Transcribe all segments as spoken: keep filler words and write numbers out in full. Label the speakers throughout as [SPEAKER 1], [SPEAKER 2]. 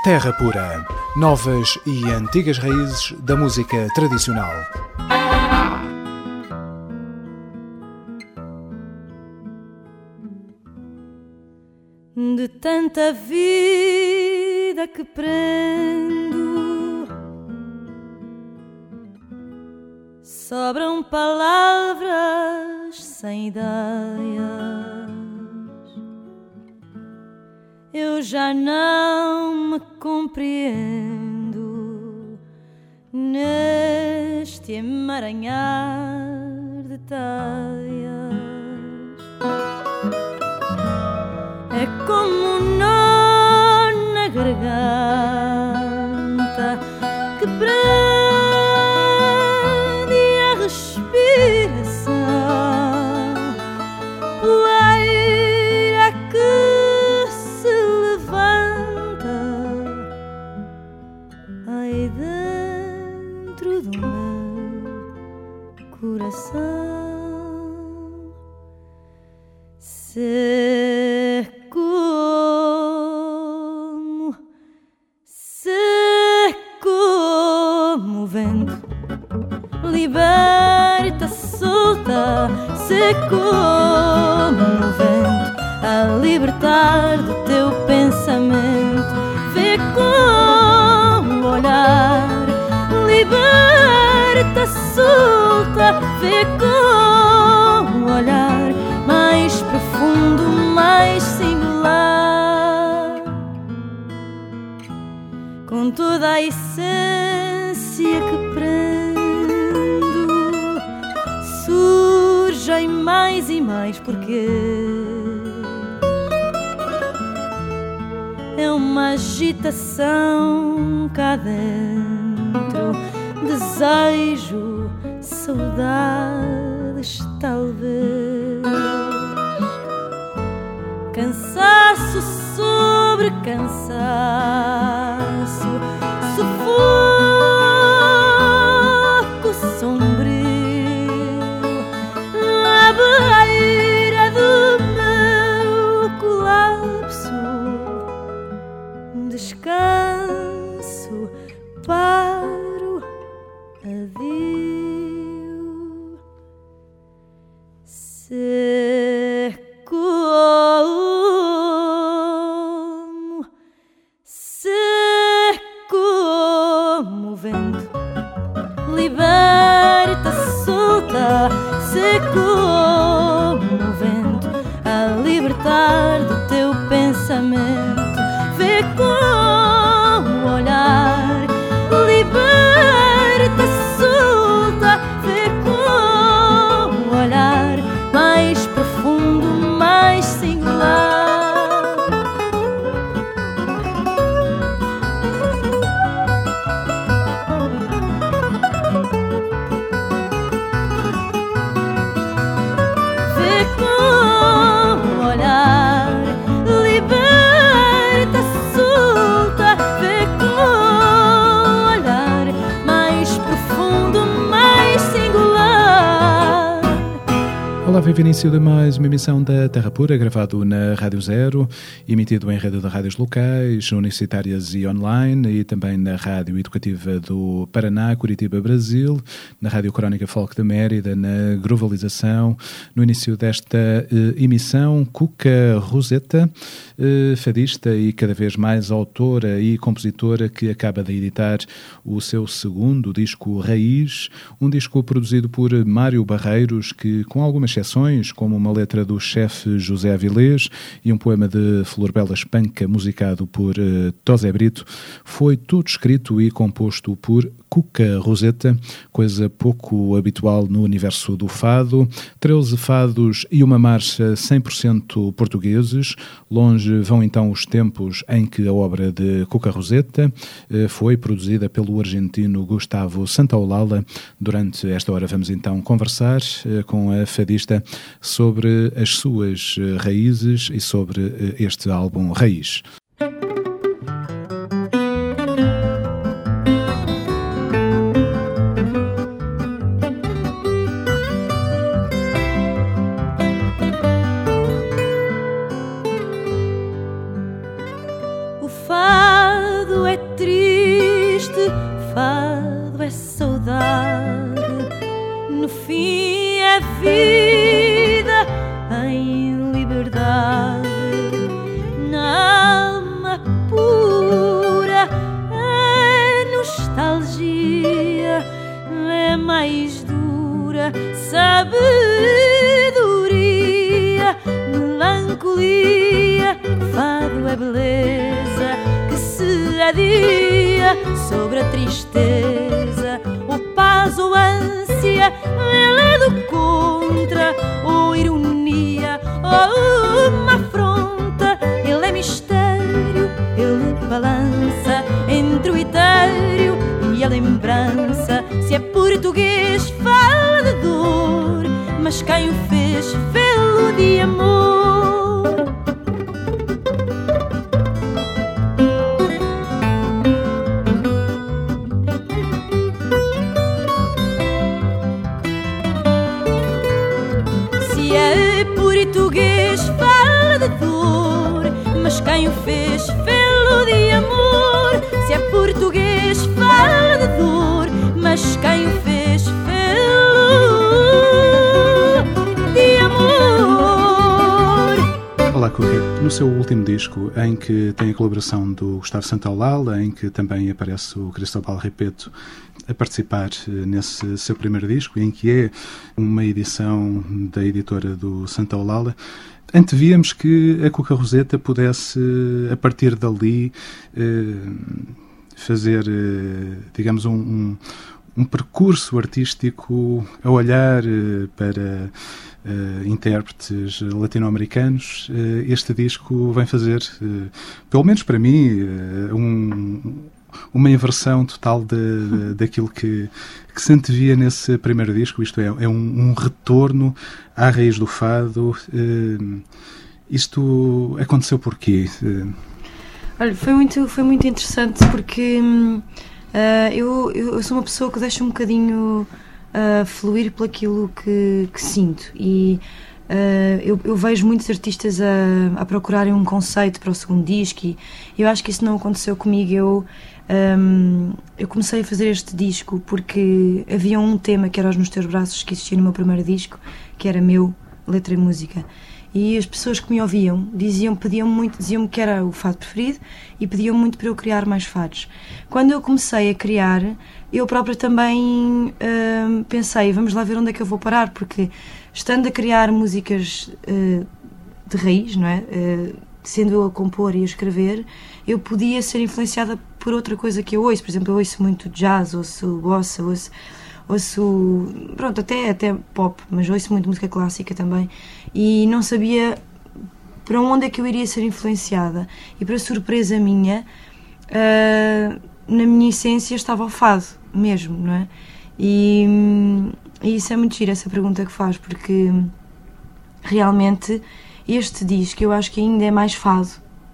[SPEAKER 1] Terra Pura. Novas e antigas raízes da música tradicional.
[SPEAKER 2] De tanta vida que prendo, sobram palavras sem ideias. Eu já não me compreendo neste emaranhar de teias. É como um nó na garganta que prende a respiração, poeira que se levanta aí dentro do meu coração. Se como, se como o vento, liberta, solta, se como o vento, a libertar do teu pensamento, vê como o olhar, liberta, solta, vê como o olhar mais profundo, mais singular, com toda a essência que prendo, surgem mais e mais porque é uma agitação cá dentro, desejo, saudades, talvez, cansaço sobre cansaço, sufoco sombrio, à beira do meu colapso, descanso, paro, adio. Se como, se como o vento, liberta, solta, se como o vento, a libertar do teu pensamento, vê como olhar, liberta, solta, vê como olhar mais profundo, mais singular. Vê como olhar, liberta, solta, vê como olhar mais profundo, mais singular.
[SPEAKER 1] Olá, viva início de mais uma emissão da Terra Pura, gravado na Rádio Zero, emitido em rede de rádios locais, universitárias e online, e também na Rádio Educativa do Paraná, Curitiba, Brasil, na Rádio Crónica Folk de Mérida, na Globalização. No início desta eh, emissão, Cuca Roseta, eh, fadista e cada vez mais autora e compositora, que acaba de editar o seu segundo disco Raiz, um disco produzido por Mário Barreiros, que, com algumas exceções, como uma letra do chefe José Avilés e um poema de Florbela Espanca musicado por uh, Tosé Brito, foi tudo escrito e composto por Cuca Roseta, coisa pouco habitual no universo do fado. treze fados e uma marcha cem por cento portugueses. Longe vão então os tempos em que a obra de Cuca Roseta uh, foi produzida pelo argentino Gustavo Santaolalla. Durante esta hora vamos então conversar uh, com a fadista sobre as suas raízes e sobre este álbum Raiz.
[SPEAKER 2] O fado no fim é vida em liberdade, na alma pura é nostalgia, é mais dura sabedoria, melancolia, fado é beleza que se adia sobre a tristeza, ou paz ou ânsia, ele é do contra, ou ironia, ou uma afronta, ele é mistério, ele balança entre o etéreo e a lembrança. Se é português, fala de dor, mas quem o fez, fê-lo de amor. Se é português, fala de dor, mas quem o fez, fê-lo de amor. Se é português, fala de dor, mas quem o fez, fê-lo de amor.
[SPEAKER 1] Olá, Cuca. No seu último disco, em que tem a colaboração do Gustavo Santaolalla, em que também aparece o Cristóbal Repetto a participar nesse seu primeiro disco, em que é uma edição da editora do Santaolalla, antevíamos que a Cuca Roseta pudesse, a partir dali, fazer, digamos, um, um, um percurso artístico a olhar para uh, intérpretes latino-americanos. Uh, este disco vem fazer, uh, pelo menos para mim, uh, um, uma inversão total de, de, daquilo que, que se antevia nesse primeiro disco. Isto é, é um, um retorno à raiz do fado. Uh, isto aconteceu porquê? Uh,
[SPEAKER 3] Olha, foi muito, foi muito interessante porque uh, eu, eu sou uma pessoa que deixa um bocadinho uh, fluir por aquilo que, que sinto e uh, eu, eu vejo muitos artistas a, a procurarem um conceito para o segundo disco e eu acho que isso não aconteceu comigo. Eu, um, eu comecei a fazer este disco porque havia um tema que era Os Nos Teus Braços, que existia no meu primeiro disco, que era meu, letra e música. E as pessoas que me ouviam diziam, pediam muito, diziam-me que era o fado preferido e pediam muito para eu criar mais fados. Quando eu comecei a criar, eu própria também uh, pensei, vamos lá ver onde é que eu vou parar, porque estando a criar músicas uh, de raiz, não é? Uh, sendo eu a compor e a escrever, eu podia ser influenciada por outra coisa que eu ouço. Por exemplo, eu ouço muito jazz, ouço bossa, ouço... ouço, pronto, até, até pop, mas ouço muito música clássica também e não sabia para onde é que eu iria ser influenciada e, para surpresa minha, uh, na minha essência estava o fado mesmo, não é? E, e isso é muito giro, essa pergunta que faz, porque realmente este disco eu acho que ainda é mais fado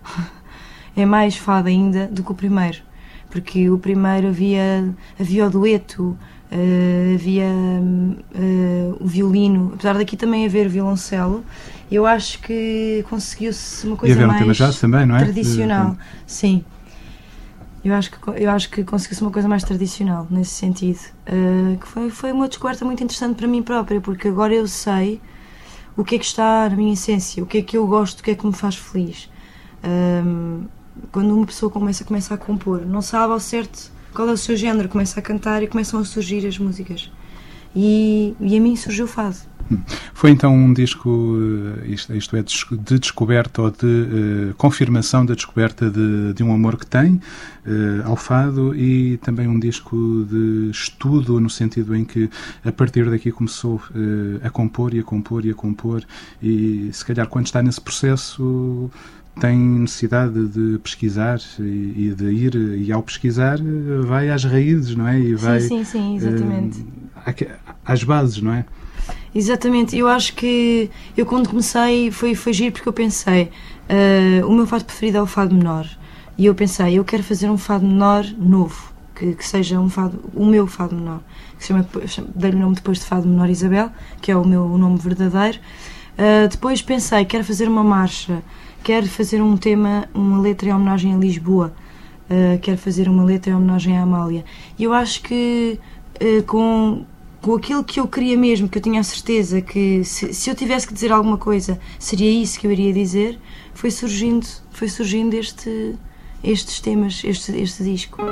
[SPEAKER 3] é mais fado ainda do que o primeiro, porque o primeiro havia, havia o dueto, Uh, havia uh, o violino, apesar daqui também haver violoncelo, eu acho que conseguiu-se uma coisa mais
[SPEAKER 1] um jazz também, não é?
[SPEAKER 3] tradicional. Uh, Sim, eu acho que, eu acho que conseguiu-se uma coisa mais tradicional nesse sentido, uh, que foi, foi uma descoberta muito interessante para mim própria, porque agora eu sei o que é que está na minha essência, o que é que eu gosto, o que é que me faz feliz. Uh, quando uma pessoa começa, começa a compor, não sabe ao certo qual é o seu género, começa a cantar e começam a surgir as músicas. E, e a mim surgiu o fado.
[SPEAKER 1] Foi então um disco, isto, isto é, de descoberta ou de uh, confirmação da descoberta de, de um amor que tem uh, ao fado, e também um disco de estudo, no sentido em que a partir daqui começou uh, a compor e a compor e a compor, e se calhar quando está nesse processo tem necessidade de pesquisar e, e de ir, e ao pesquisar vai às raízes, não é? E vai,
[SPEAKER 3] sim, sim, sim, exatamente.
[SPEAKER 1] Uh, às bases, não é?
[SPEAKER 3] Exatamente, eu acho que eu quando comecei foi, foi giro porque eu pensei, uh, o meu fado preferido é o fado menor, e eu pensei, eu quero fazer um fado menor novo, que, que seja um fado, o meu fado menor, que se chama, dei-lhe o nome depois de Fado Menor Isabel, que é o meu o nome verdadeiro. Uh, depois pensei, quero fazer uma marcha, quero fazer um tema, uma letra em homenagem a Lisboa, uh, quero fazer uma letra em homenagem à Amália, e eu acho que uh, com com aquilo que eu queria mesmo, que eu tinha a certeza que se, se eu tivesse que dizer alguma coisa seria isso que eu iria dizer, foi surgindo, foi surgindo este, estes temas, este, este disco.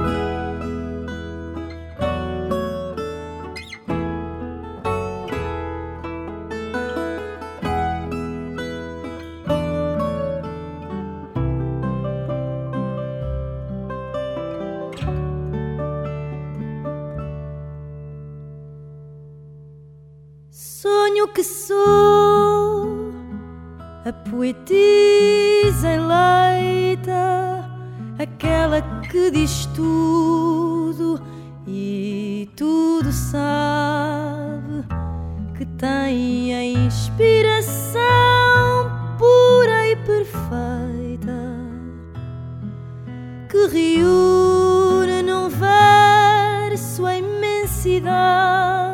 [SPEAKER 2] Sonho que sou a poetisa eleita, aquela que diz tudo e tudo sabe, que tem a inspiração pura e perfeita, que reúne num verso a imensidade.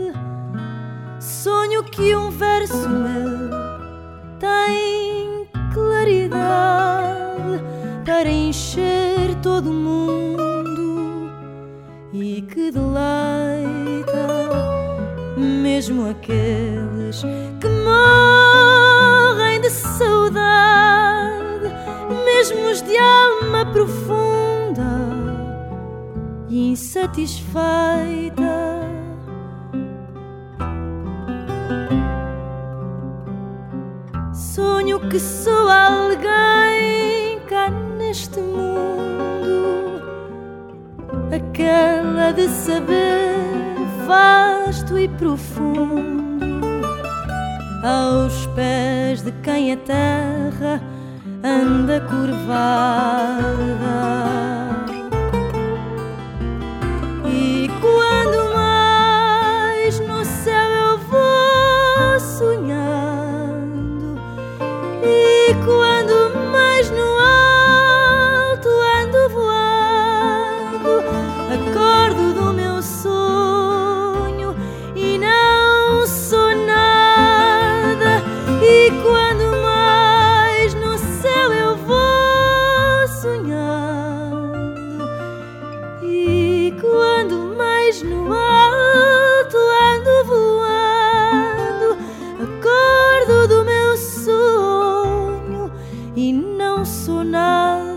[SPEAKER 2] Sonho que um verso meu tem claridade para encher todo o mundo e que deleita mesmo aqueles que morrem de saudade, mesmo os de alma profunda e insatisfeita. Sonho que sou alguém cá neste mundo, aquela de saber vasto e profundo, aos pés de quem a terra anda curvada. E quando mais no céu eu vou sonhando, e quando mais no alto ando voando, acordo do meu sonho e não sou nada. E quando mais no céu eu vou sonhando, e quando mais no alto ando voando, acordo do meu sonho e não sou nada.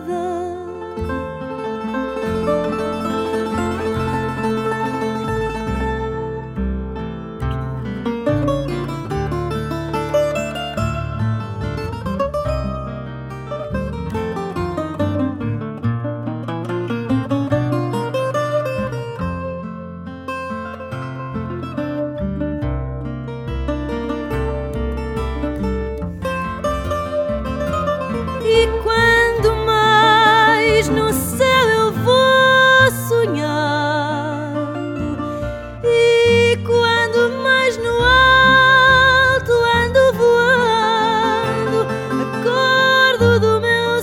[SPEAKER 2] E quando mais no céu eu vou sonhando, e quando mais no alto ando voando, acordo do meu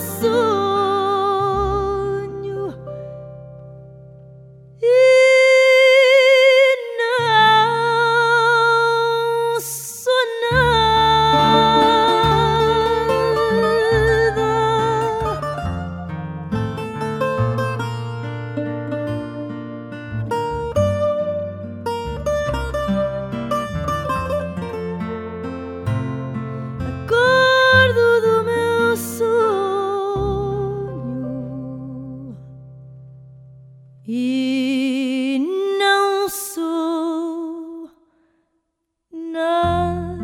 [SPEAKER 2] sonho e não sou nada. Acordo do meu sonho e não sou nada.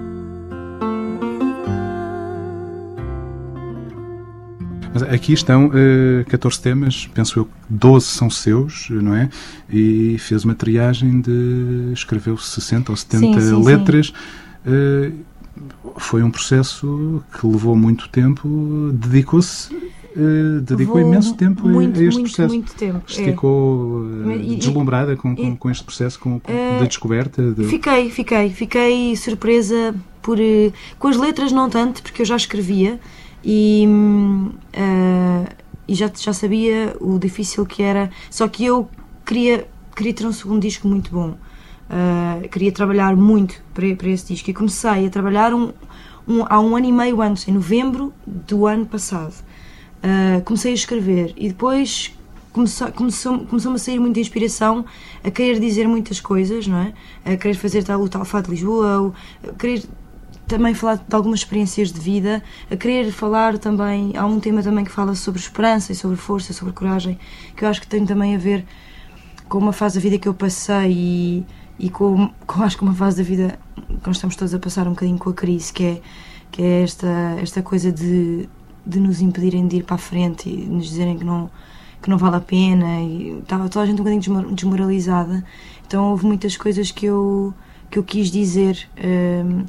[SPEAKER 1] Mas aqui estão uh, catorze temas, penso eu que doze são seus, não é? E fez uma triagem de... escreveu sessenta ou setenta
[SPEAKER 3] Sim, sim,
[SPEAKER 1] letras. Uh, foi um processo que levou muito tempo, dedicou-se, uh, dedicou
[SPEAKER 3] Levou
[SPEAKER 1] imenso tempo
[SPEAKER 3] muito,
[SPEAKER 1] a este
[SPEAKER 3] muito,
[SPEAKER 1] processo.
[SPEAKER 3] muito tempo, é.
[SPEAKER 1] Ficou uh,
[SPEAKER 3] E- e-
[SPEAKER 1] deslumbrada com, com,
[SPEAKER 3] e-
[SPEAKER 1] com este processo, com, com,
[SPEAKER 3] Eh,
[SPEAKER 1] da descoberta. De...
[SPEAKER 3] Fiquei, fiquei, fiquei surpresa por, eh, com as letras não tanto, porque eu já escrevia e, hum, eh, e já, já sabia o difícil que era, só que eu queria, queria ter um segundo disco muito bom. Uh, queria trabalhar muito para, para esse disco e comecei a trabalhar um, um, há um ano e meio antes, em novembro do ano passado. Uh, comecei a escrever e depois começou, começou, começou-me a sair muita inspiração, a querer dizer muitas coisas, não é? A querer fazer tal, o tal Fado de Lisboa, a querer também falar de algumas experiências de vida, a querer falar também, há um tema também que fala sobre esperança e sobre força, sobre coragem, que eu acho que tem também a ver com uma fase da vida que eu passei e, e com, com acho que uma fase da vida que nós estamos todos a passar um bocadinho com a crise, que é, que é esta, esta coisa de, de nos impedirem de ir para a frente e nos dizerem que não, que não vale a pena, e estava toda a gente um bocadinho desmoralizada, então houve muitas coisas que eu, que eu quis dizer. Um,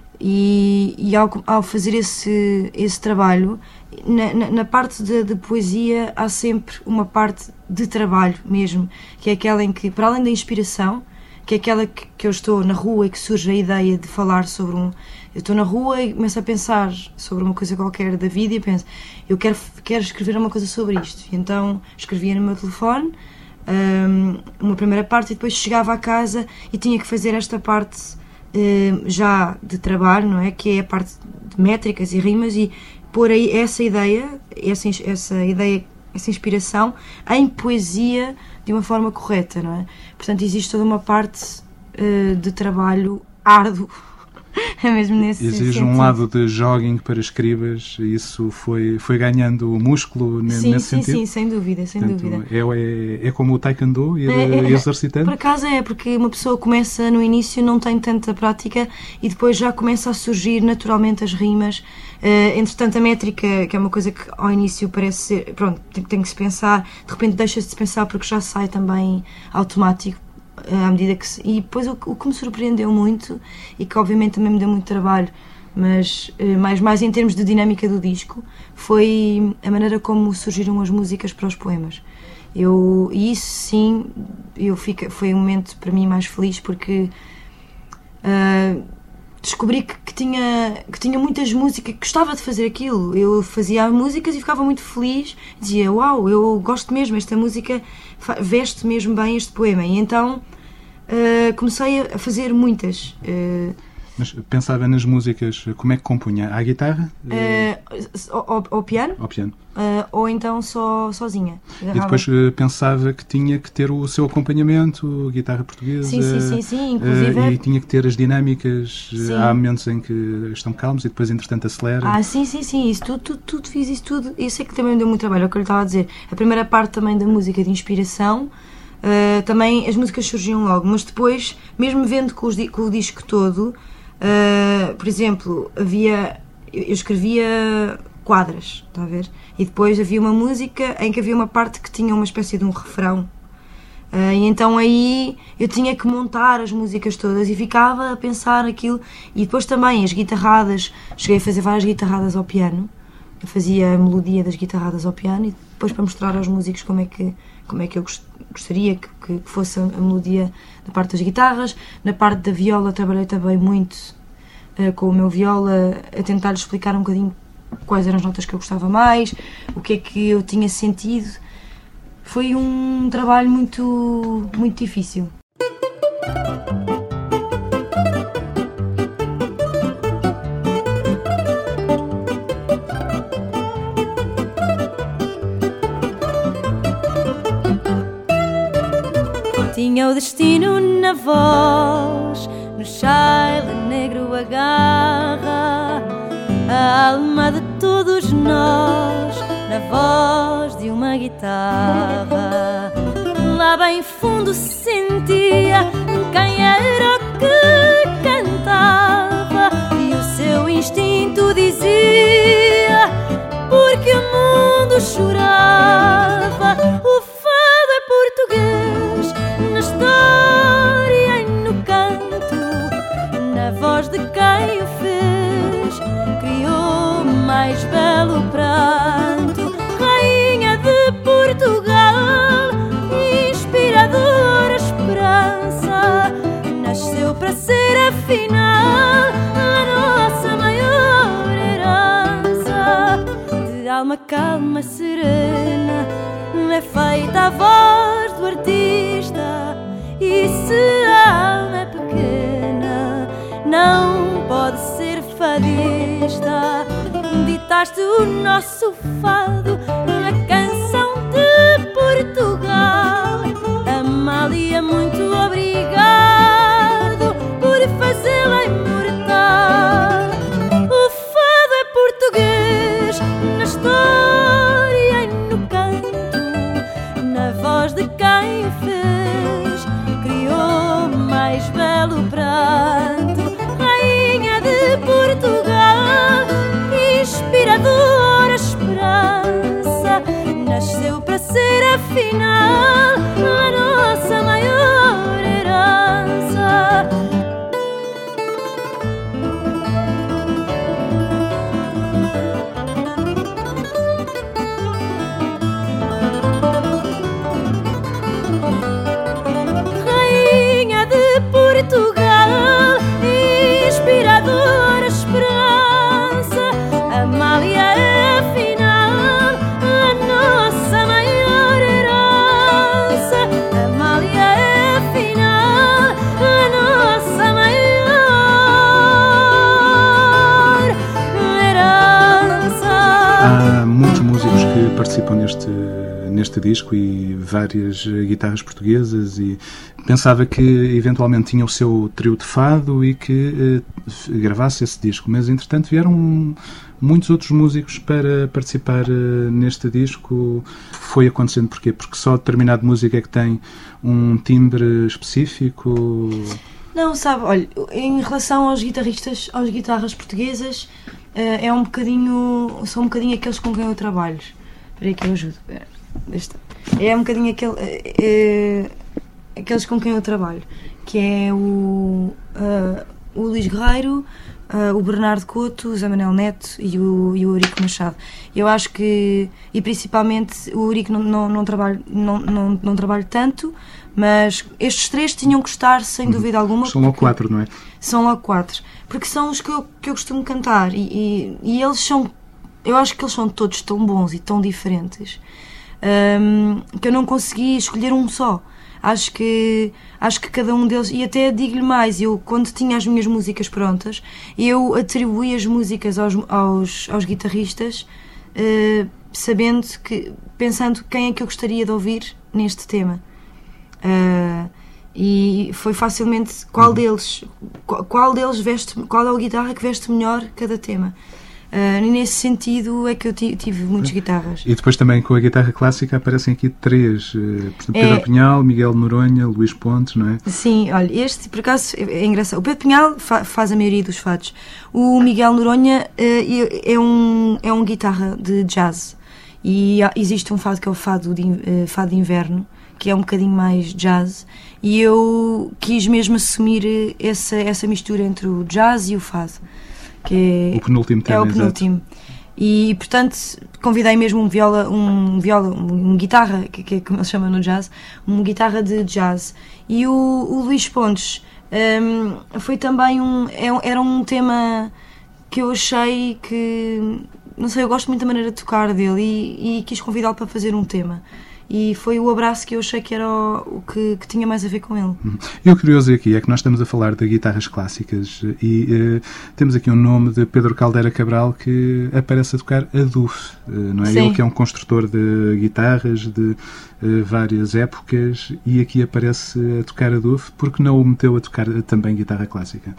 [SPEAKER 3] E, e ao, ao fazer esse, esse trabalho, na, na, na parte de, de poesia há sempre uma parte de trabalho mesmo, que é aquela em que, para além da inspiração, que é aquela que, que eu estou na rua e que surge a ideia de falar sobre um... Eu estou na rua e começo a pensar sobre uma coisa qualquer da vida e penso, eu quero, quero escrever uma coisa sobre isto. E então escrevia no meu telefone um, uma primeira parte e depois chegava a casa e tinha que fazer esta parte já de trabalho, não é? Que é a parte de métricas e rimas e pôr aí essa ideia, essa, essa ideia, essa inspiração em poesia de uma forma correta, não é? Portanto, existe toda uma parte uh, de trabalho árduo. É mesmo nesse
[SPEAKER 1] Exige
[SPEAKER 3] sentido.
[SPEAKER 1] Um lado de jogging para escribas, isso foi, foi ganhando músculo nesse
[SPEAKER 3] sim,
[SPEAKER 1] sentido?
[SPEAKER 3] Sim, sim, sem dúvida, sem
[SPEAKER 1] Portanto,
[SPEAKER 3] dúvida.
[SPEAKER 1] É, é, é como o taekwondo, ir
[SPEAKER 3] é, é,
[SPEAKER 1] exercitando?
[SPEAKER 3] Por acaso é, porque uma pessoa começa no início, não tem tanta prática e depois já começa a surgir naturalmente as rimas. Uh, entretanto, a métrica, que é uma coisa que ao início parece ser, pronto, tem, tem que se pensar, de repente deixa-se de pensar porque já sai também automático. À medida que se... E depois o, o que me surpreendeu muito e que obviamente também me deu muito trabalho, mas mais, mais em termos de dinâmica do disco, foi a maneira como surgiram as músicas para os poemas. Eu, e isso sim, eu fico, foi um momento para mim mais feliz porque uh, descobri que, que, tinha, que tinha muitas músicas, que gostava de fazer aquilo. Eu fazia músicas e ficava muito feliz, dizia, uau, eu gosto mesmo, esta música veste mesmo bem este poema. E então uh, comecei a fazer muitas. Uh,
[SPEAKER 1] Mas pensava nas músicas, como é que compunha? À guitarra?
[SPEAKER 3] Uh, ao, ao piano?
[SPEAKER 1] Ao piano.
[SPEAKER 3] Uh, ou então só sozinha.
[SPEAKER 1] Agarrava. E depois uh, pensava que tinha que ter o seu acompanhamento, guitarra portuguesa.
[SPEAKER 3] Sim, sim, sim, sim. Inclusive.
[SPEAKER 1] Uh, e tinha que ter as dinâmicas. Sim. Há momentos em que estão calmos e depois, entretanto, acelera.
[SPEAKER 3] Ah, sim, sim, sim. Isso tudo, tudo, tudo fiz isso tudo. Isso é que também me deu muito trabalho, é o que eu lhe estava a dizer. A primeira parte também da música de inspiração. Uh, também as músicas surgiam logo, mas depois, mesmo vendo com, os, com o disco todo. Uh, por exemplo, havia eu, eu escrevia quadras, está a ver? E depois havia uma música em que havia uma parte que tinha uma espécie de um refrão. Uh, e então aí eu tinha que montar as músicas todas e ficava a pensar aquilo. E depois também as guitarradas, cheguei a fazer várias guitarradas ao piano. Eu fazia a melodia das guitarradas ao piano e depois para mostrar aos músicos como é que, como é que eu gostaria que, que fosse a melodia da parte das guitarras. Na parte da viola trabalhei também muito uh, com o meu viola, a tentar explicar um bocadinho quais eram as notas que eu gostava mais, o que é que eu tinha sentido. Foi um trabalho muito, muito difícil.
[SPEAKER 2] Tinha o destino na voz, no chale negro agarra a alma de todos nós, na voz de uma guitarra. Lá bem fundo sentia quem era que cantava e o seu instinto dizia, porque o mundo chorava. O fado é português, na história e no canto, na voz de quem o fez, criou o mais belo pranto. Rainha de Portugal, inspiradora esperança, nasceu para ser afinal a nossa maior herança. De alma calma, serena, é feita a voz do artista, e se a alma é pequena, não pode ser fadista. Ditaste o nosso fado, a canção de Portugal. afinal, a nossa maior herança. Rainha de Portugal, inspiradora esperança, Amália é afinal a nossa maior herança. Amália é afinal a nossa maior herança.
[SPEAKER 1] Há muitos músicos que participam neste, neste disco e várias guitarras portuguesas, e pensava que eventualmente tinha o seu trio de fado e que eh, gravasse esse disco, mas entretanto vieram muitos outros músicos para participar eh, neste disco. Foi acontecendo porquê? Porque só determinada música é que tem um timbre específico?
[SPEAKER 3] Não, sabe, olha, em relação aos guitarristas, às guitarras portuguesas, eh, é um bocadinho, são um bocadinho aqueles com quem eu trabalho. Espera aí que eu ajudo. É um bocadinho aquele, é, é, aqueles com quem eu trabalho, que é o, uh, o Luís Guerreiro, uh, o Bernardo Couto, o Zé Manuel Neto e o, e o Eurico Machado. Eu acho que, e principalmente o Eurico não, não, não, trabalho, não, não, não trabalho tanto, mas estes três tinham que estar sem dúvida alguma.
[SPEAKER 1] São logo quatro, não é?
[SPEAKER 3] São logo quatro, porque são os que eu, que eu costumo cantar, e, e, e eles são, eu acho que eles são todos tão bons e tão diferentes, um, que eu não consegui escolher um só. Acho que, acho que cada um deles, e até digo-lhe mais, eu quando tinha as minhas músicas prontas, eu atribuí as músicas aos, aos, aos guitarristas, uh, sabendo que, pensando quem é que eu gostaria de ouvir neste tema. Uh, e foi facilmente qual deles, qual, qual deles veste, qual é a guitarra que veste melhor cada tema. Uh, e nesse sentido é que eu tive muitas guitarras.
[SPEAKER 1] E depois também com a guitarra clássica aparecem aqui três, uh, portanto, Pedro
[SPEAKER 3] é... Pinhal,
[SPEAKER 1] Miguel Noronha, Luís Pontes, não é?
[SPEAKER 3] Sim, olha, este por acaso é, é engraçado. O Pedro Pinhal fa faz a maioria dos fados. O Miguel Noronha uh, é, um, é um guitarra de jazz, e há, existe um fado que é o fado de, uh, fado de inverno, que é um bocadinho mais jazz, e eu quis mesmo assumir essa, essa mistura entre o jazz e o fado, que é
[SPEAKER 1] o penúltimo tema.
[SPEAKER 3] É o penúltimo. Exato. E, portanto, convidei mesmo um viola, um viola, um, um guitarra, que, que é como ele chama no jazz, uma guitarra de jazz. E o, o Luís Pontes um, foi também um, era um tema que eu achei que, não sei, eu gosto muito da maneira de tocar dele, e, e quis convidá-lo para fazer um tema. E foi o abraço que eu achei que era o, o que, que tinha mais a ver com ele.
[SPEAKER 1] E o curioso aqui é que nós estamos a falar de guitarras clássicas e uh, temos aqui um nome de Pedro Caldeira Cabral que aparece a tocar a duf, uh, não é?
[SPEAKER 3] Sim.
[SPEAKER 1] Ele que é um construtor de guitarras de uh, várias épocas, e aqui aparece a tocar a duf. Por que não o meteu a tocar também guitarra clássica?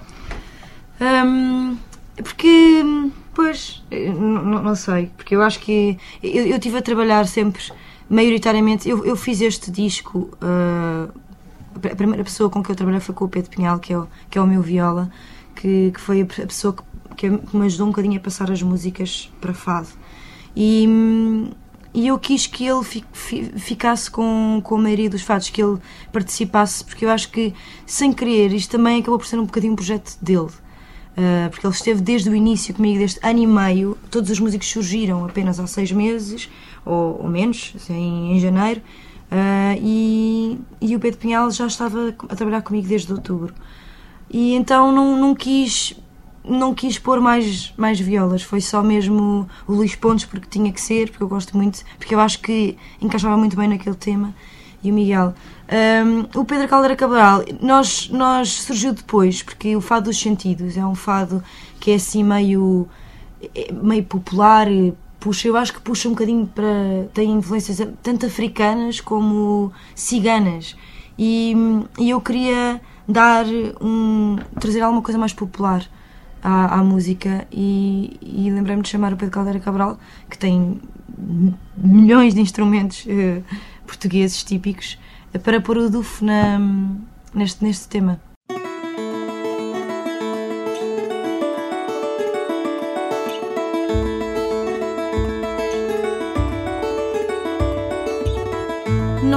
[SPEAKER 3] Um, porque, pois, não, não sei, porque eu acho que eu, eu estive a trabalhar sempre maioritariamente, eu, eu fiz este disco, uh, a primeira pessoa com que eu trabalhei foi com o Pedro Pinhal, que é o, que é o meu viola, que, que foi a pessoa que, que me ajudou um bocadinho a passar as músicas para fado, e, e eu quis que ele fi, fi, ficasse com, com a maioria dos fados, que ele participasse, porque eu acho que, sem querer, isto também acabou por ser um bocadinho um projeto dele. Uh, porque ele esteve desde o início comigo, desde ano e meio. Todos os músicos surgiram apenas há seis meses, ou, ou menos, assim, em janeiro, uh, e, e o Pedro Pinhal já estava a trabalhar comigo desde outubro. E então não, não quis não quis pôr mais, mais violas, foi só mesmo o Luís Pontes, porque tinha que ser, porque eu gosto muito, porque eu acho que encaixava muito bem naquele tema, e o Miguel. Um, o Pedro Caldeira Cabral, nós, nós surgiu depois, porque o Fado dos Sentidos é um fado que é assim meio, meio popular, puxa, eu acho que puxa um bocadinho para, tem influências tanto africanas como ciganas, e, e eu queria dar um, trazer alguma coisa mais popular à, à música, e, e lembrei-me de chamar o Pedro Caldeira Cabral, que tem milhões de instrumentos uh, portugueses típicos, para pôr o duf na, neste, neste tema.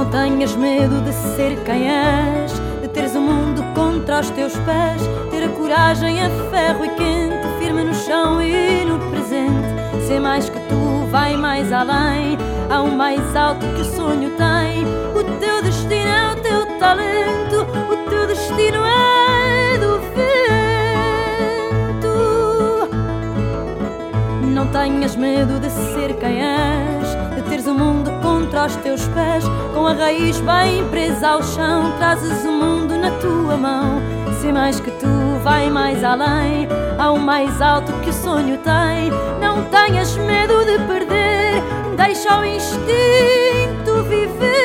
[SPEAKER 2] Não tenhas medo de ser quem és, de teres o mundo contra os teus pés, ter a coragem a ferro e quente, firme no chão e no presente. Ser mais que tu, vai mais além, há um mais alto que o sonho tem. O teu destino é o teu talento, o teu destino é do vento. Não tenhas medo de ser quem és, de teres o mundo contra os teus pés, com a raiz bem presa ao chão, trazes o mundo na tua mão. Ser mais que tu, vai mais além, há um mais alto que o sonho tem. Não tenhas medo de perder, deixa o instinto viver.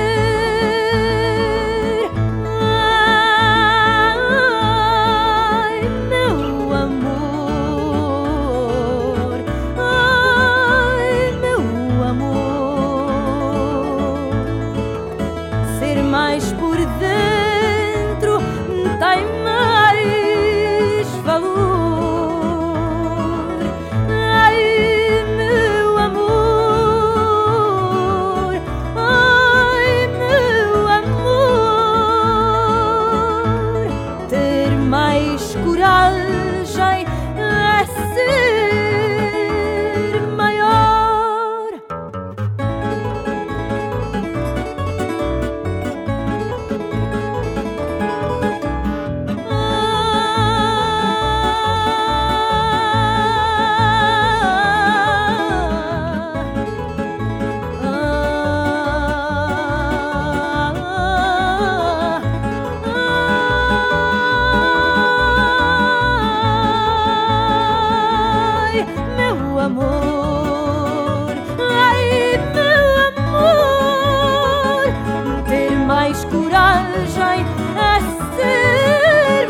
[SPEAKER 2] Ai, meu amor, ai, meu amor. Ser mais por dentro tem mais valor. Ai, meu amor, ai, meu amor. Ter mais coragem é ser maior. Ai, meu amor, ai, meu amor. Ter mais coragem é ser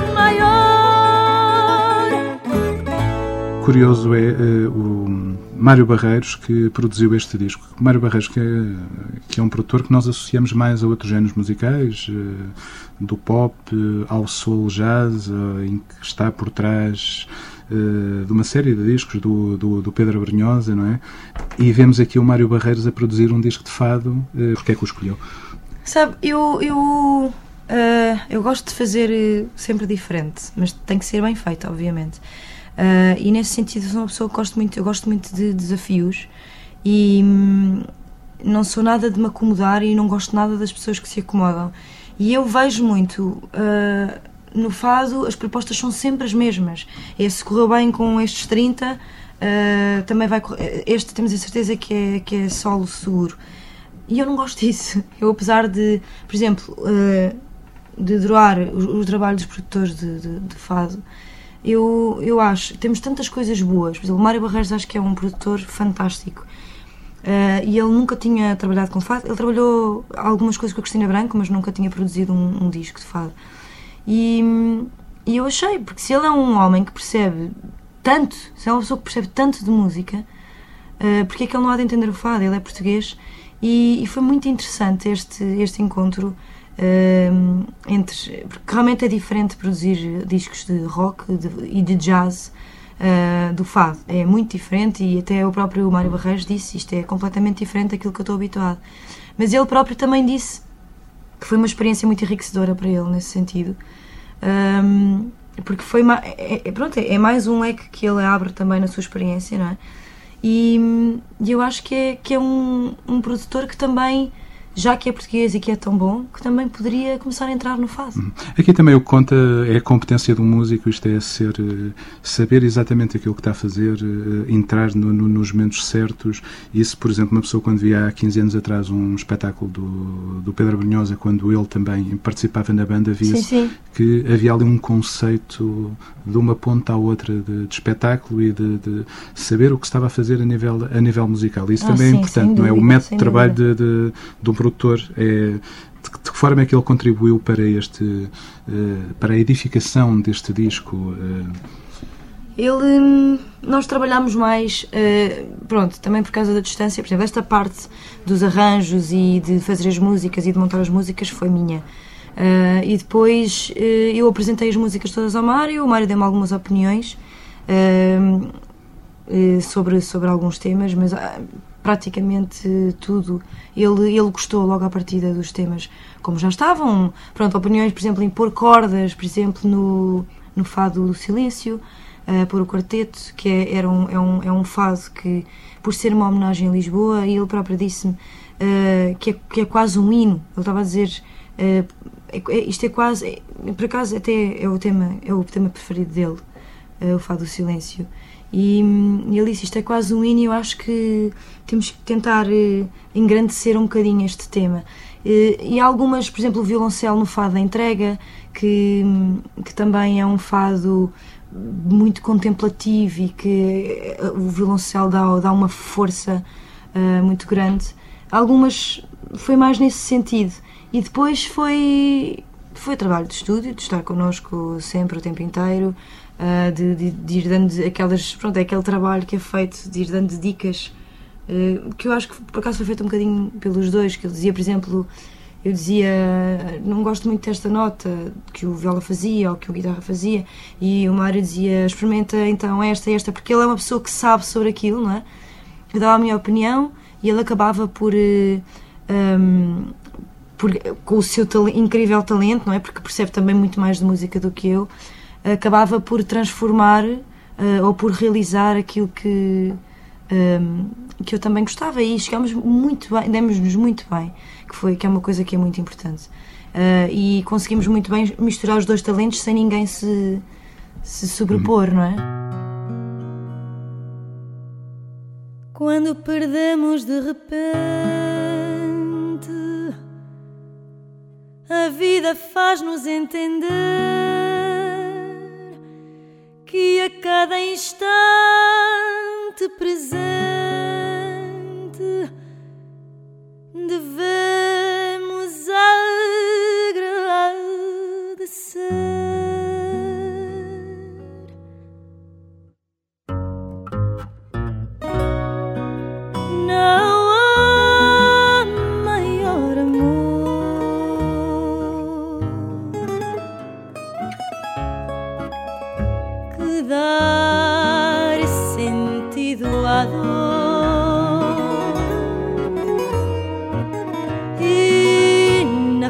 [SPEAKER 2] maior.
[SPEAKER 1] Curioso é eh, o Mário Barreiros que produziu este disco. Mário Barreiros que é, que é um produtor que nós associamos mais a outros géneros musicais, eh, do pop eh, ao soul jazz, eh, em que está por trás eh, de uma série de discos do, do, do Pedro Abrunhosa, não é? E vemos aqui o Mário Barreiros a produzir um disco de fado. Eh, porque é que o escolheu?
[SPEAKER 3] Sabe, eu, eu, uh, eu gosto de fazer uh, sempre diferente, mas tem que ser bem feito, obviamente. Uh, e nesse sentido sou uma pessoa que gosto muito, eu gosto muito de desafios e hum, não sou nada de me acomodar e não gosto nada das pessoas que se acomodam. E eu vejo muito, uh, no fado as propostas são sempre as mesmas. Esse correu bem com estes trinta, uh, também vai correr, este temos a certeza que é, que é solo seguro. E eu não gosto disso. Eu, apesar de, por exemplo, uh, de adorar o, o trabalho dos produtores de, de, de fado, eu, eu acho, temos tantas coisas boas. Por exemplo, o Mário Barreiros acho que é um produtor fantástico. Uh, e ele nunca tinha trabalhado com fado. Ele trabalhou algumas coisas com a Cristina Branco, mas nunca tinha produzido um, um disco de fado. E, e eu achei, porque se ele é um homem que percebe tanto, se é uma pessoa que percebe tanto de música, uh, porque é que ele não há de entender o fado? Ele é português. E, e foi muito interessante este, este encontro uh, entre, porque realmente é diferente produzir discos de rock de, e de jazz uh, do fado, é muito diferente, e até o próprio Mário Barreiros disse, isto é completamente diferente daquilo que eu estou habituado, mas ele próprio também disse que foi uma experiência muito enriquecedora para ele nesse sentido, um, porque foi, é, é, pronto, é mais um leque que ele abre também na sua experiência, não é? E, e eu acho que é, que é um, um produtor que também, já que é português e que é tão bom, que também poderia começar a entrar no fado.
[SPEAKER 1] Aqui também o que conta é a competência do músico, isto é, ser, saber exatamente aquilo que está a fazer, entrar no, no, nos momentos certos. Isso, por exemplo, uma pessoa quando via há quinze anos atrás um espetáculo do, do Pedro Abrunhosa, quando ele também participava na banda, via-se que havia ali um conceito de uma ponta à outra de, de espetáculo e de, de saber o que se estava a fazer a nível, a nível musical. Isso ah, também sim, é importante, não dúvida, é? O método de trabalho de, de, de um produtor é... De, de que forma é que ele contribuiu para, este, uh, para a edificação deste disco? Uh...
[SPEAKER 3] Ele... Nós trabalhámos mais... Uh, pronto, também por causa da distância. Por exemplo, esta parte dos arranjos e de fazer as músicas e de montar as músicas foi minha. Uh, e depois uh, eu apresentei as músicas todas ao Mário. O Mário deu-me algumas opiniões uh, uh, sobre, sobre alguns temas, mas... Uh, praticamente tudo. Ele, ele gostou logo à partida dos temas como já estavam. Pronto, opiniões, por exemplo, em pôr cordas, por exemplo, no, no fado do silêncio, uh, pôr o quarteto, que é, era um, é, um, é um fado que, por ser uma homenagem a Lisboa, ele próprio disse-me uh, que, é, que é quase um hino. Ele estava a dizer, uh, é, é, isto é quase, é, por acaso até é o tema, é o tema preferido dele, uh, o fado do silêncio. E, e ele disse, isto é quase um hino e eu acho que temos que tentar uh, engrandecer um bocadinho este tema. Uh, e há algumas, por exemplo, o violoncelo no fado da entrega, que, que também é um fado muito contemplativo e que uh, o violoncelo dá, dá uma força uh, muito grande. Algumas foi mais nesse sentido. E depois foi, foi trabalho de estúdio, de estar connosco sempre o tempo inteiro. Uh, de, de, de ir dando aquelas, pronto, é aquele trabalho que é feito de ir dando dicas uh, que eu acho que por acaso foi feito um bocadinho pelos dois, que ele dizia, por exemplo, eu dizia, não gosto muito desta nota que o viola fazia ou que o guitarra fazia, e o Mário dizia, experimenta então esta e esta, porque ele é uma pessoa que sabe sobre aquilo, não é? Eu dava a minha opinião e ele acabava por, uh, um, por com o seu tal, incrível talento, não é? Porque percebe também muito mais de música do que eu, acabava por transformar uh, ou por realizar aquilo que, um, que eu também gostava, e chegámos muito bem, demos-nos muito bem, que, foi, que é uma coisa que é muito importante. Uh, e conseguimos muito bem misturar os dois talentos sem ninguém se, se sobrepor, não é?
[SPEAKER 2] Quando perdemos de repente, a vida faz-nos entender que a cada instante presente devemos agradecer. Não há maior amor que dar sentido à dor, e na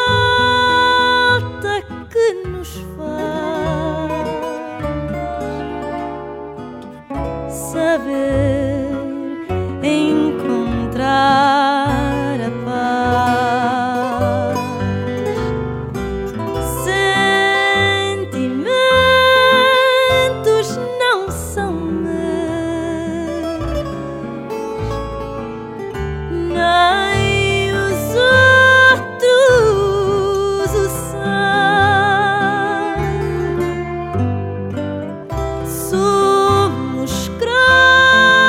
[SPEAKER 2] falta que nos faz saber encontrar a paz. Sentimentos não são meus, nem os outros o são. Somos escravos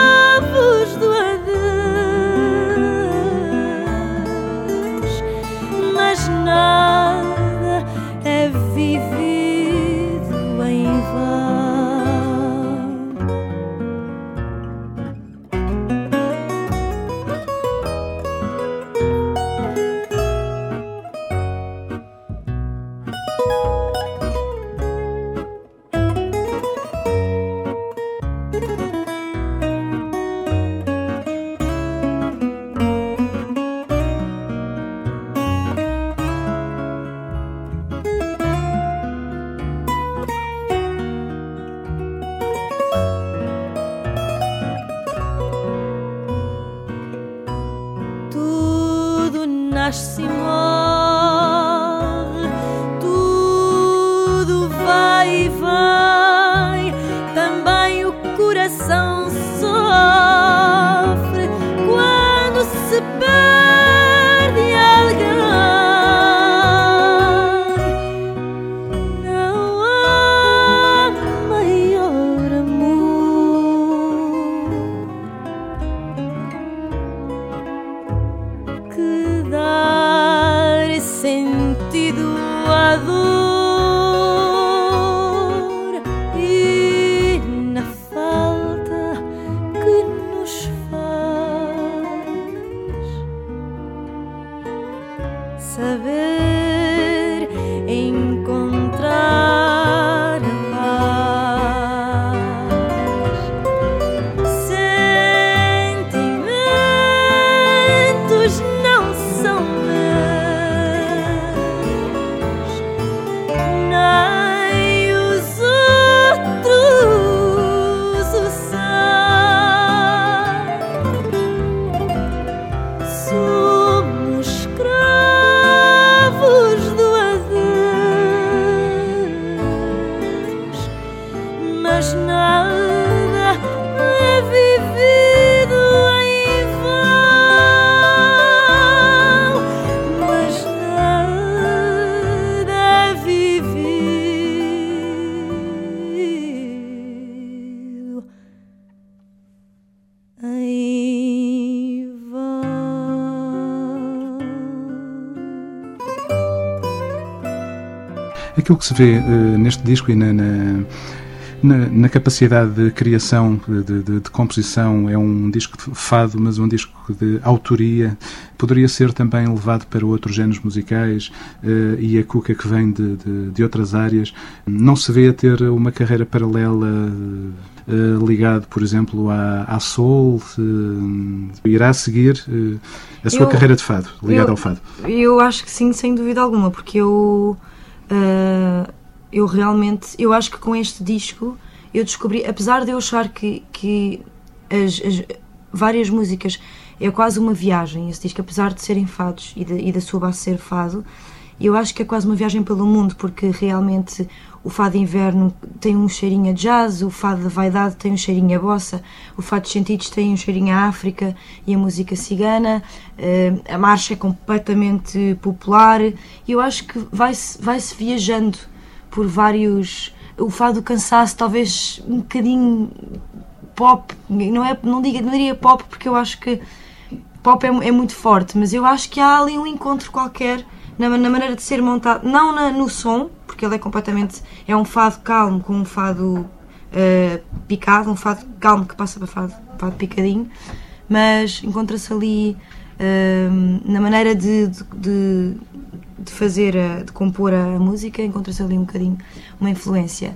[SPEAKER 2] mas nada é vivido em vão, mas nada é vivido em vão.
[SPEAKER 1] Aquilo que se vê uh, neste disco e na, na, na, na capacidade de criação, de, de, de composição, é um disco de fado, mas um disco de autoria. Poderia ser também levado para outros géneros musicais uh, e a Cuca, que vem de, de, de outras áreas, não se vê a ter uma carreira paralela uh, ligado, por exemplo, à, à soul? Uh, irá seguir uh, a sua
[SPEAKER 3] eu,
[SPEAKER 1] carreira de fado, ligada
[SPEAKER 3] eu,
[SPEAKER 1] ao fado?
[SPEAKER 3] Eu acho que sim, sem dúvida alguma, porque eu... Uh, eu realmente, eu acho que com este disco eu descobri, apesar de eu achar que, que as, as várias músicas é quase uma viagem, esse disco, apesar de serem fados e, de, e da sua base ser fado, eu acho que é quase uma viagem pelo mundo, porque realmente o fado de inverno tem um cheirinho a jazz, o fado da vaidade tem um cheirinho a bossa, o fado dos sentidos tem um cheirinho a África e a música cigana, a marcha é completamente popular, e eu acho que vai-se vai-se viajando por vários... O fado do cansaço talvez um bocadinho pop, não, é, não, diga, não diria pop porque eu acho que pop é, é muito forte, mas eu acho que há ali um encontro qualquer na, na maneira de ser montado, não na, no som, porque ele é completamente, é um fado calmo com um fado uh, picado, um fado calmo que passa para fado, fado picadinho, mas encontra-se ali uh, na maneira de, de, de, de fazer, a, de compor a música, encontra-se ali um bocadinho uma influência.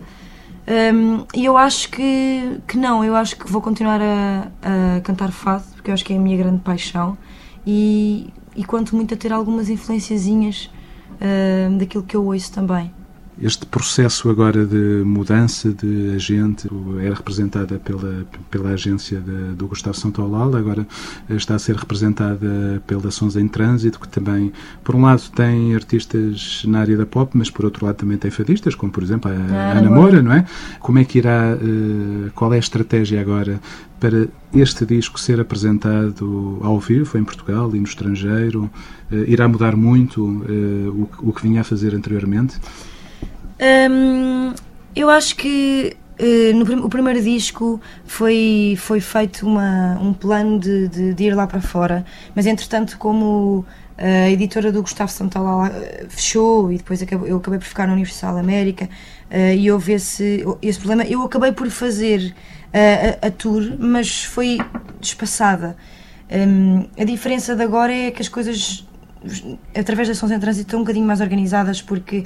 [SPEAKER 3] Um, e eu acho que, que não, eu acho que vou continuar a, a cantar fado, porque eu acho que é a minha grande paixão, e, e conto muito a ter algumas influenciazinhas uh, daquilo que eu ouço também.
[SPEAKER 1] Este processo agora de mudança de agente era representada pela, pela agência de, do Gustavo Santaolalla, agora está a ser representada pela Sons em Trânsito, que também, por um lado, tem artistas na área da pop, mas por outro lado também tem fadistas, como por exemplo a, a Ana Moura, não é? Como é que irá, qual é a estratégia agora para este disco ser apresentado ao vivo em Portugal e no estrangeiro? Irá mudar muito o, o que vinha a fazer anteriormente?
[SPEAKER 3] Um, eu acho que uh, no, o primeiro disco foi, foi feito uma, um plano de, de, de ir lá para fora, mas entretanto, como a editora do Gustavo Santaolalla fechou e depois acabou, eu acabei por ficar na Universal América uh, e houve esse, esse problema, eu acabei por fazer uh, a, a tour, mas foi despassada. Um, a diferença de agora é que as coisas, através das Sons em Trânsito, estão um bocadinho mais organizadas, porque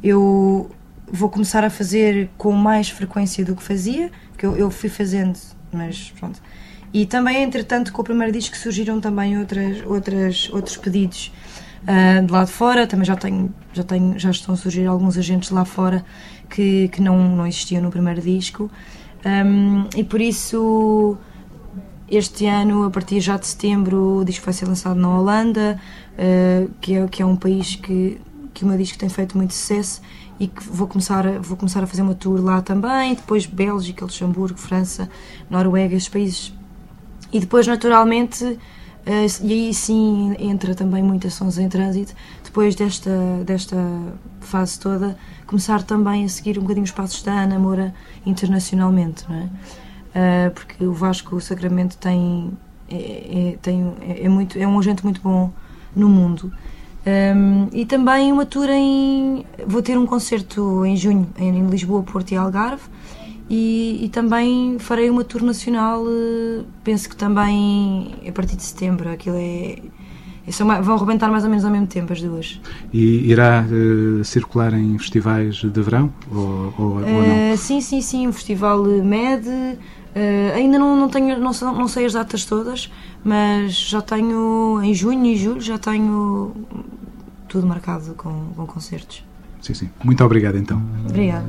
[SPEAKER 3] eu vou começar a fazer com mais frequência do que fazia, que eu, eu fui fazendo, mas pronto. E também, entretanto, com o primeiro disco surgiram também outras, outras, outros pedidos uh, de lá de fora. Também já tenho, já tenho, já estão a surgir alguns agentes lá fora que, que não, não existiam no primeiro disco. Um, e por isso, este ano, a partir já de setembro, o disco vai ser lançado na Holanda, uh, que, é, que é um país que, que o meu disco tem feito muito sucesso, e que vou começar, a, vou começar a fazer uma tour lá também, depois Bélgica, Luxemburgo, França, Noruega, esses países. E depois, naturalmente, uh, e aí sim entra também muitas Sons em Trânsito, depois desta, desta fase toda, começar também a seguir um bocadinho os passos da Ana Moura internacionalmente, não é? Uh, porque o Vasco Sacramento tem, é, é, tem, é, é, muito, é um agente muito bom no mundo. Um, e também uma tour em... Vou ter um concerto em junho em Lisboa, Porto e Algarve, e, e também farei uma tour nacional, penso que também a partir de setembro. Aquilo é... é só, vão arrebentar mais ou menos ao mesmo tempo as duas.
[SPEAKER 1] E irá uh, circular em festivais de verão ou, ou, uh, ou não?
[SPEAKER 3] Sim, sim, sim, o Festival Med. Uh, ainda não, não, tenho, não, não sei as datas todas, mas já tenho em junho e julho, já tenho tudo marcado com, com concertos.
[SPEAKER 1] Sim, sim. Muito obrigado então.
[SPEAKER 3] Obrigada.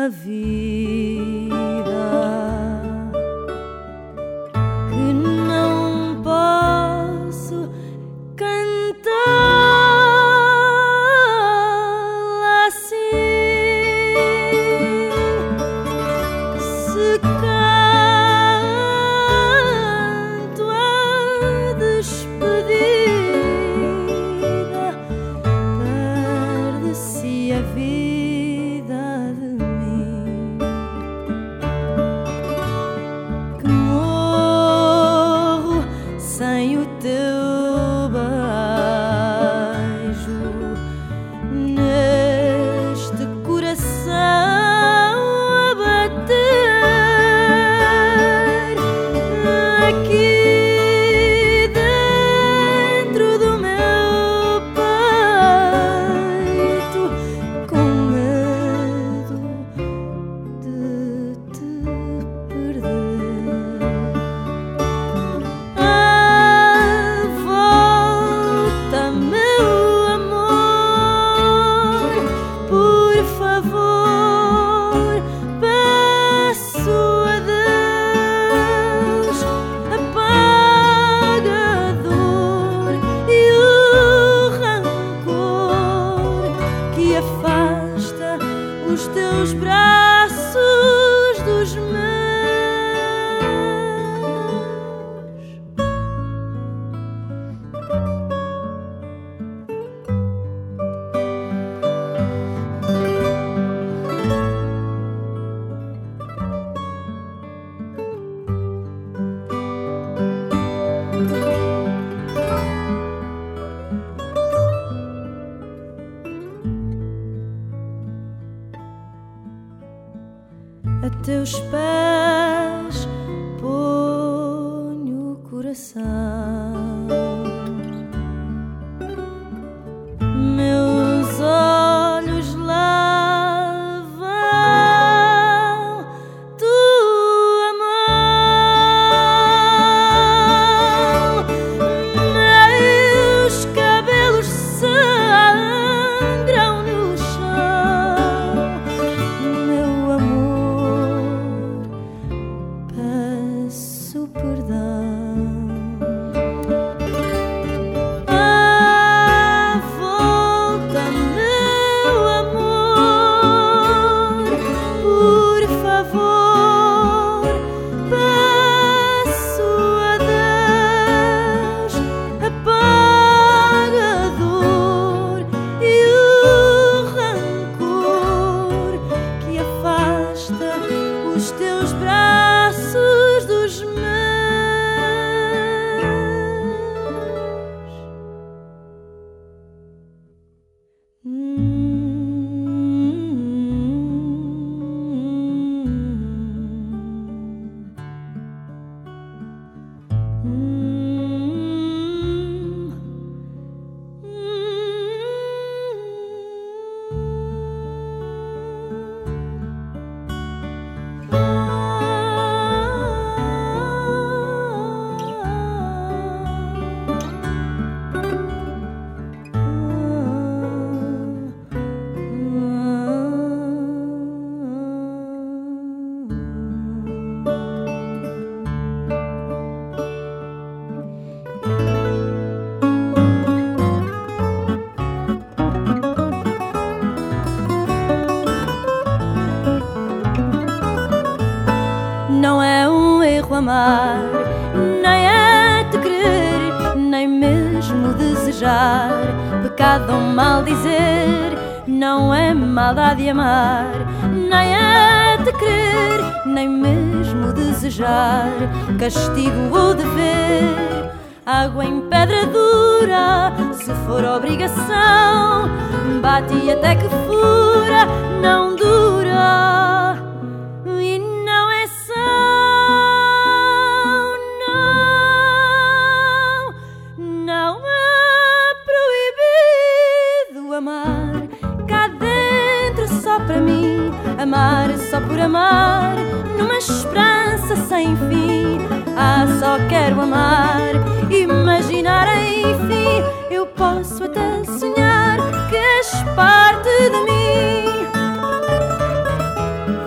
[SPEAKER 2] uma vida que não posso cantar assim. Se canto a despedida, perde-se a vida de mim, que morro sem o teu beijo neste coração a bater aqui dentro do meu peito, com medo de te perder. Ah, volta, meu amor, por favor, peço a Deus, apaga a dor e o rancor que afasta os teus braços dos meus. A teus pés ponho o coração, meus olhos lavam tua mão, meus cabelos sangram no chão, meu amor, peço perdão. Ah, volta, meu amor, por favor, peço a Deus, apaga a dor e o rancor que afasta os teus braços dos meus. Não é um erro amar, nem é te querer, nem mesmo desejar. Pecado ou mal dizer, não é maldade amar, nem é te querer, nem mesmo desejar. Castigo ou dever, água em pedra dura, se for obrigação, bate até que fura, não dura. E não é são, não, não é proibido amar cá dentro só para mim, amar só por amar, numa esperança sem fim. Ah, só quero amar, imaginar enfim. Eu posso até sonhar que és parte de mim.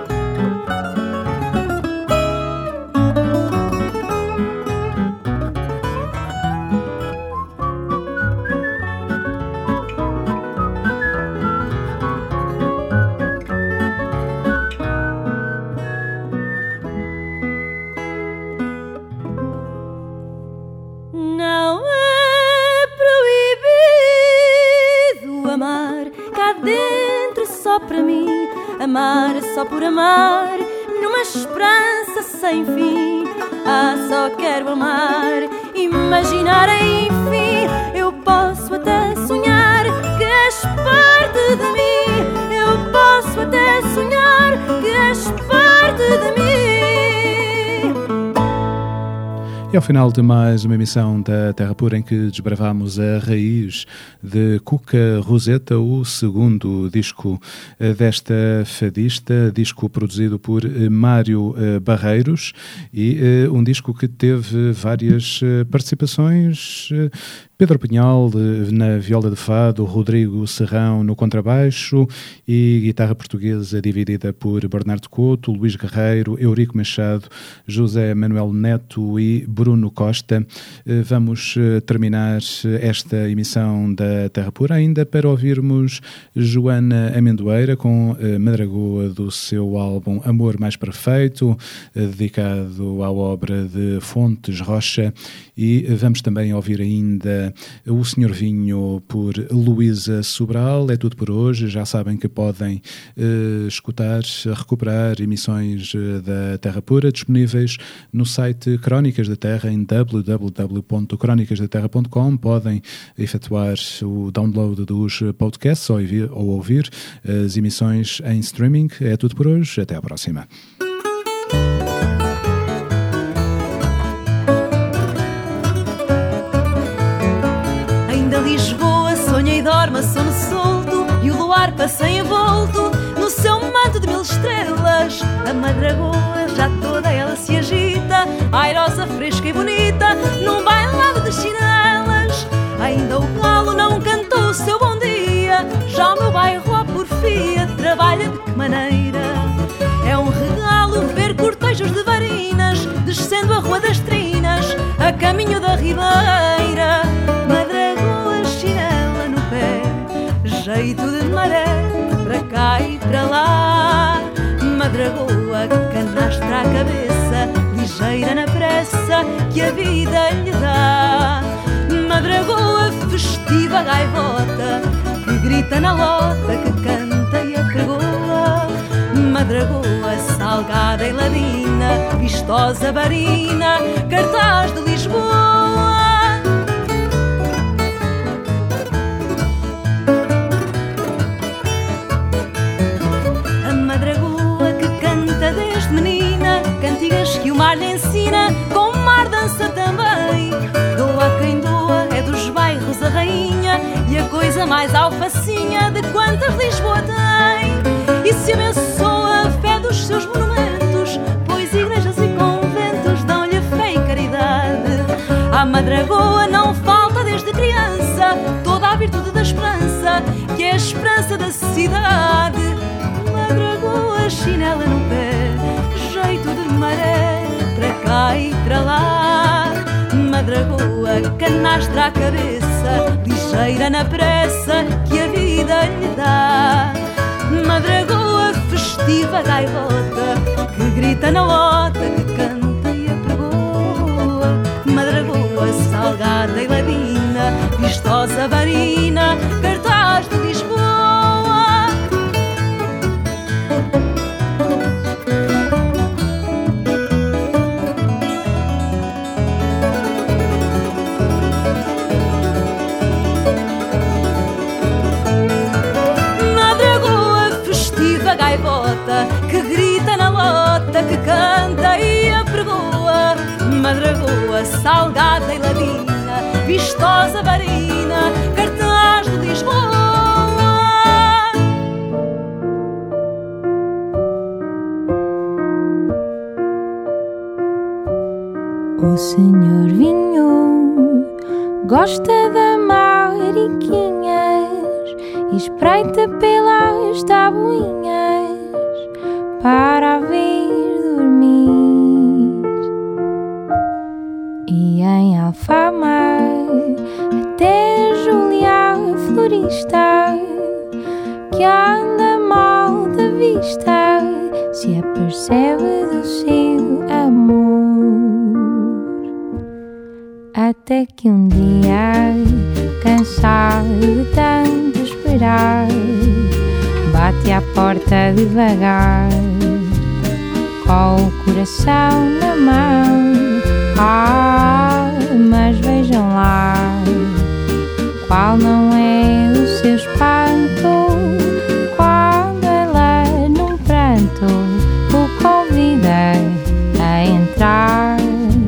[SPEAKER 2] só para mim. Amar só por amar, numa esperança sem fim. Ah, só quero amar, imaginar enfim. Eu posso até sonhar que és parte de mim. Eu posso até sonhar que és parte de mim.
[SPEAKER 1] E ao final de mais uma emissão da Terra Pura em que desbravamos a raiz de Cuca Roseta, o segundo disco desta fadista, disco produzido por Mário Barreiros e um disco que teve várias participações. Pedro Pinhal na viola de fado, Rodrigo Serrão no contrabaixo e guitarra portuguesa dividida por Bernardo Couto, Luís Guerreiro, Eurico Machado, José Manuel Neto e Bruno Costa. Vamos terminar esta emissão da Terra Pura ainda para ouvirmos Joana Amendoeira com Madragoa do seu álbum Amor Mais Perfeito, dedicado à obra de Fontes Rocha, e vamos também ouvir ainda O Senhor Vinho por Luísa Sobral. É tudo por hoje. Já sabem que podem uh, escutar, recuperar emissões uh, da Terra Pura disponíveis no site Crónicas da Terra em w w w ponto crónicas da terra ponto com. Podem efetuar o download dos podcasts ou ouvir, ou ouvir as emissões em streaming. É tudo por hoje. Até à próxima.
[SPEAKER 2] Lisboa sonha e dorme a sono solto, e o luar passeia envolto no seu manto de mil estrelas. A madragoa já toda ela se agita, airosa, fresca e bonita, num bailado de chinelas. Ainda o galo não cantou o seu bom dia, já o meu bairro a porfia trabalha de que maneira. É um regalo ver cortejos de varinas descendo a Rua das Trinas, a caminho da Ribeira. Jeito de maré, para cá e para lá. Madragoa, canastra à cabeça, ligeira na pressa que a vida lhe dá. Madragoa, festiva gaivota, que grita na lota, que canta e apregoa. Madragoa, salgada e ladina, vistosa barina, cartaz de Lisboa. Cantigas que o mar lhe ensina, com o mar dança também. Doa quem doa, é dos bairros a rainha, e a coisa mais alfacinha de quantas Lisboa tem. E se abençoa a fé dos seus monumentos, pois igrejas e conventos dão-lhe fé e caridade. À madragoa não falta desde criança toda a virtude da esperança, que é a esperança da cidade. Madragoa, chinela no pé, jeito de maré, para cá e para lá. Madragoa, canastra à cabeça, ligeira na pressa que a vida lhe dá. Madragoa, festiva gaivota, que grita na lota, que canta e apregoa. Madragoa, salgada e ladina, vistosa varina, cartaz de Lisboa. Gaivota, que grita na lota, que canta e apregoa. Madragoa, salgada e ladina, vistosa varina, cartaz de Lisboa.
[SPEAKER 4] O senhor Vinho gosta de mariquinhas e espreita pelas tabuinhas para a ver dormir. E em Alfamar até Júlia florista, que anda mal de vista, se apercebe do seu amor. Até que um dia, cansado de tanto esperar, bate bate à porta devagar, com o coração na mão. Ah, mas vejam lá, qual não é o seu espanto quando ela, num pranto, o convida a entrar.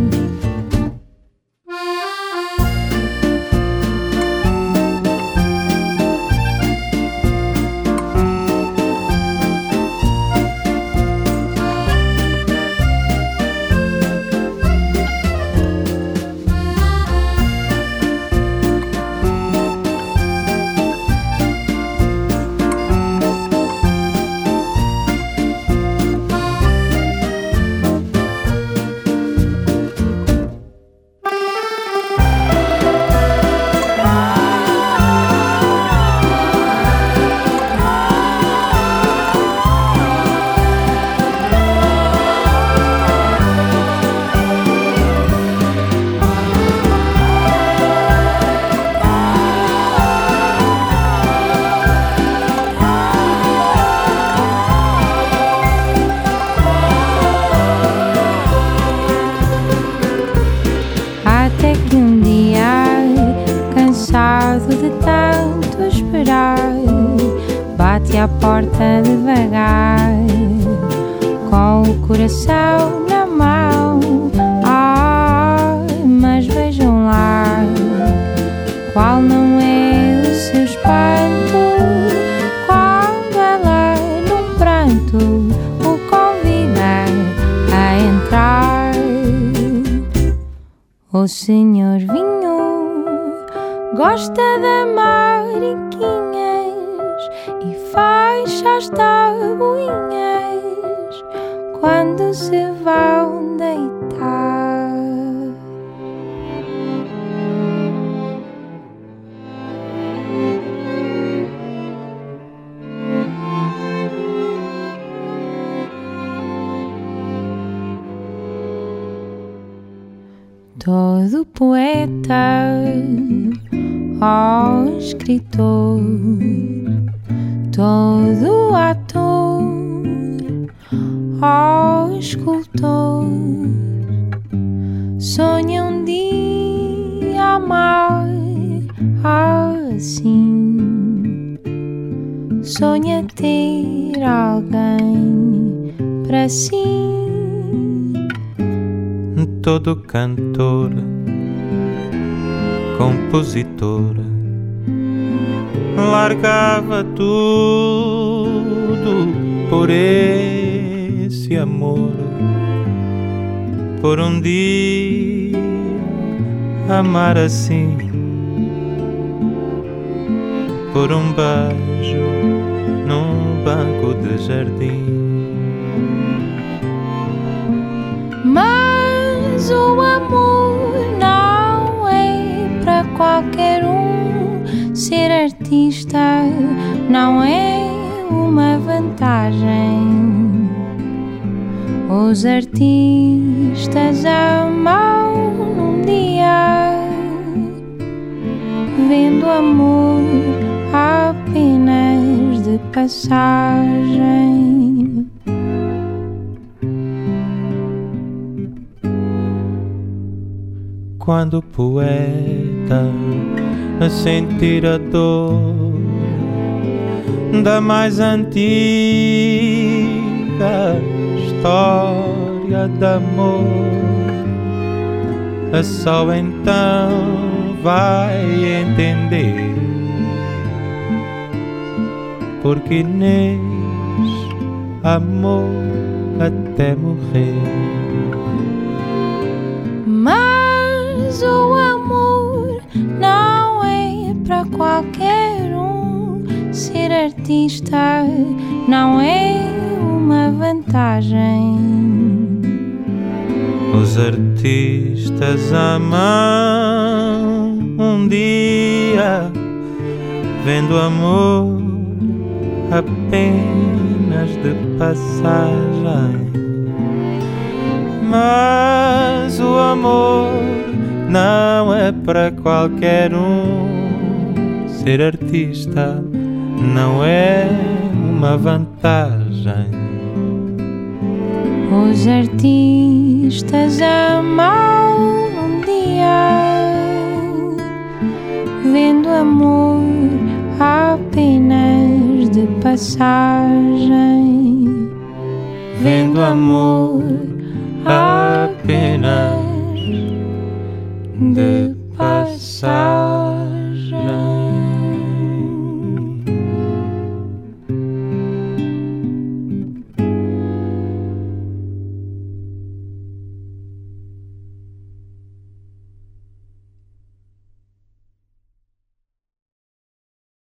[SPEAKER 4] Bate à porta devagar, com o coração na mão. Ah, mas vejam lá, qual não é o seu espanto quando ela, num pranto, o convida a entrar. O senhor Vinho gosta de mariquinhas e fecha as tabuinhas quando se vão deitar. Todo poeta, ó escritor, todo ator, ó escultor, sonha um dia amar assim, sonha ter alguém para si.
[SPEAKER 5] Todo cantor, compositor, largava tudo por esse amor, por um dia amar assim, por um beijo num banco de jardim.
[SPEAKER 4] Mas o amor não é para qualquer um. Ser artista não é uma vantagem. Os artistas amam num dia, vendo amor apenas de passagem.
[SPEAKER 5] Quando o poeta a sentir a dor da mais antiga história de amor, só então vai entender porque Inês amou até morrer.
[SPEAKER 4] Mas o amor não é para qualquer um. Ser artista não é uma vantagem.
[SPEAKER 5] Os artistas amam um dia, vendo amor apenas de passagem. Mas o amor não é para qualquer um. Ser artista não é uma vantagem.
[SPEAKER 4] Os artistas amam um dia, vendo amor apenas de passagem,
[SPEAKER 5] Vendo amor apenas de